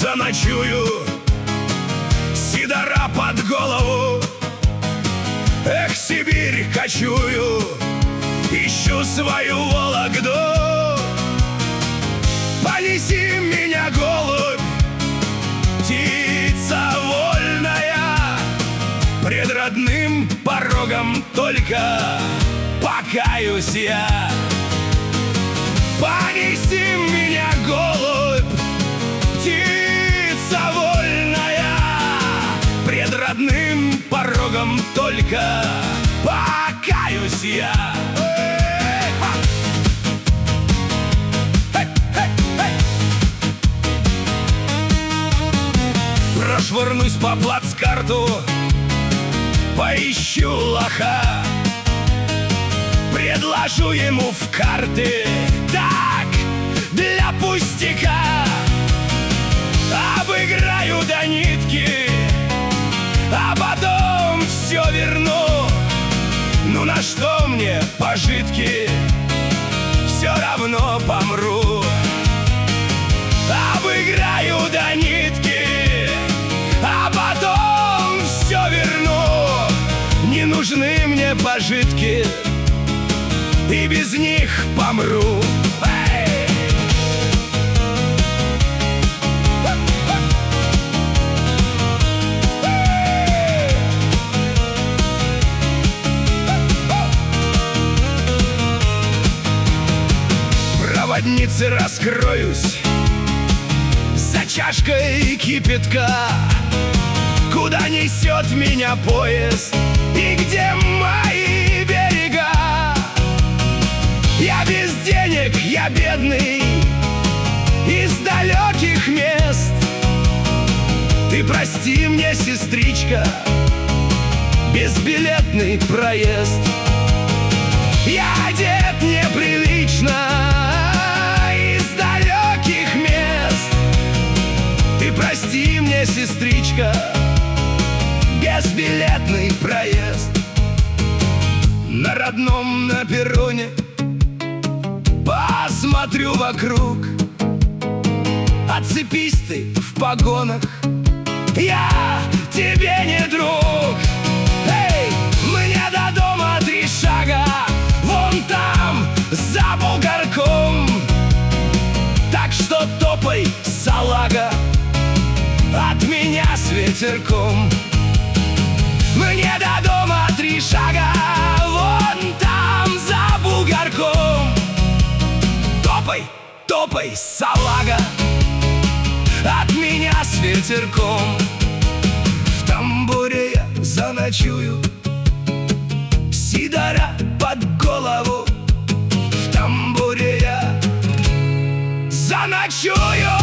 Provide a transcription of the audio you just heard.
заночую, сидора под голову. Эх, Сибирь кочую, ищу свою Вологду. Понеси меня, голубь, птица вольная, пред родным порогом только покаюсь я. Понеси меня, голубь, птица вольная, пред родным порогом только покаюсь я. Прошвырнусь по плацкарту, поищу лоха, предложу ему в карты, так, для пустяка. Обыграю до нитки, а потом все верну. Ну на что мне пожитки, все равно помру. Обыграю до нитки, а потом все верну. Не нужны мне пожитки, и без них помру. Проводнице раскроюсь за чашкой кипятка. Куда несет меня поезд и где мои берега? Я без денег, я бедный, из далеких мест. Ты прости мне, сестричка, безбилетный проезд. Я одет неприлично, из далеких мест. Ты прости мне, сестричка, безбилетный проезд. На родном, на перроне посмотрю вокруг. Отцепись ты в погонах, я тебе не друг. Эй, мне до дома 3 шага, вон там, за бугорком. Так что топай, салага, от меня с ветерком. Мне до дома 3 шага, вон там, за бугорком. Топай, топай, салага, от меня с ветерком. В тамбуре я заночую, сидора под голову. В тамбуре я заночую.